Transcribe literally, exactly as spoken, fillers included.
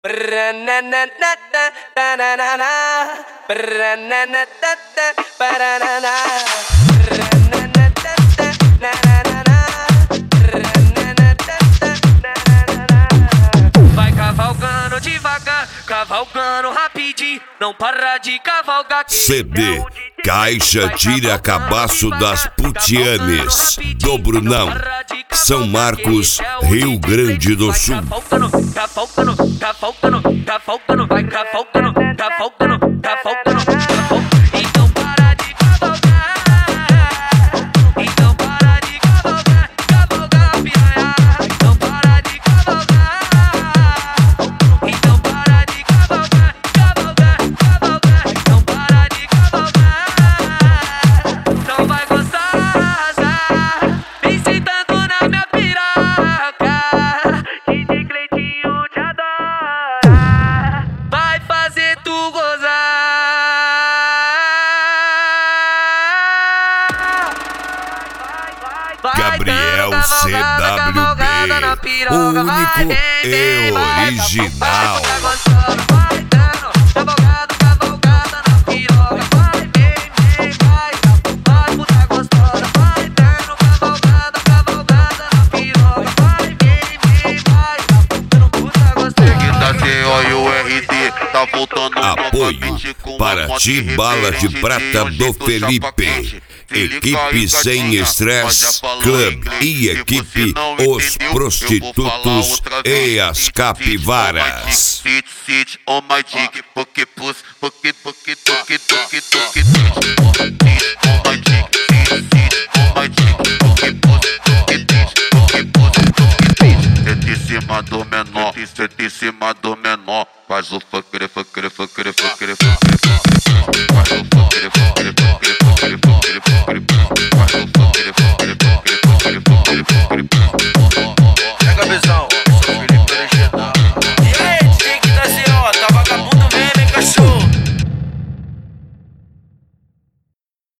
Vai cavalgando devagar, cavalgando rapidinho, não para de cavalgar. C D Caixa Tira Cabaço das Putianes, do Brunão, São Marcos, Rio Grande do Sul. Cavalgando, cavalgando, cavalgando, cavalgando, vai cavalgando, cavalgando, cavalgando, cavalgando. Então para de cavalgar, então para de cavalgar, cavalgar piranha. Então para de cavalgar, então para de cavalgar, cavalgar, cavalgar. Então para de cavalgar, não vai gostar, vem sentando na minha piroca. D J Cleitinho te adora, vai fazer tu gozar. Gabriel C W B, o único e original. Vai dando cavalgada, cavalgada na piroca. Vai, vem, vem, vai, vai, puta gostosa. Vai dando cavalgada, cavalgada na piroca. Vai, vem, vem, vai, dando puta gostosa. Da C O e o R D, tá voltando. Apoio para Ti Bala de Prata do Felipe, Equipe Sem Estresse Club e Equipe Os Prostitutos e as Capivaras. Sit, sit on my dick, porque pus, porque, porque, porque, porque, porque, on my dick, sit, sit on my dick, porque pus, porque, porque, porque, senta em cima do menor, senta em cima do menor, faz o fucker, fucker, fucker, fucker, fucker, faz o fucker, fucker, fucker, fucker, fucker, fucker, faz o fucker, fucker, fucker, fucker, fucker, fucker. Pega a visão.